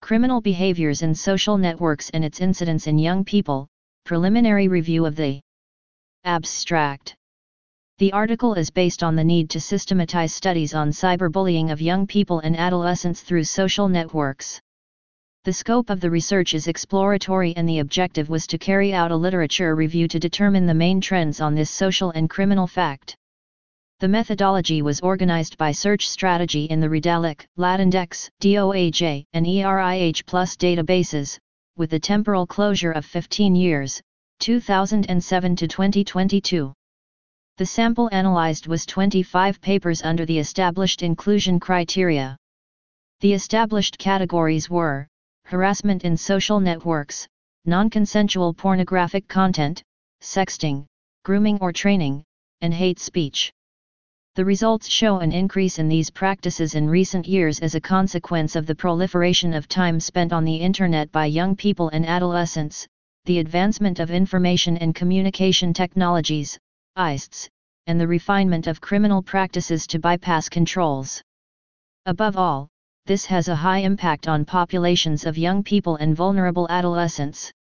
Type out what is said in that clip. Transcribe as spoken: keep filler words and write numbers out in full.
Criminal Behaviors in Social Networks and Its Incidence in Young People, Preliminary Review of the Abstract. The article is based on the need to systematize studies on cyberbullying of young people and adolescents through social networks. The scope of the research is exploratory and the objective was to carry out a literature review to determine the main trends on this social and criminal fact. The methodology was organized by search strategy in the Redalyc, Latindex, D O A J, and E R I H Plus databases, with a temporal closure of fifteen years, two thousand seven to twenty twenty-two. The sample analyzed was twenty-five papers under the established inclusion criteria. The established categories were harassment in social networks, non-consensual pornographic content, sexting, grooming or training, and hate speech. The results show an increase in these practices in recent years as a consequence of the proliferation of time spent on the Internet by young people and adolescents, the advancement of information and communication technologies, I C Ts, and the refinement of criminal practices to bypass controls. Above all, this has a high impact on populations of young people and vulnerable adolescents.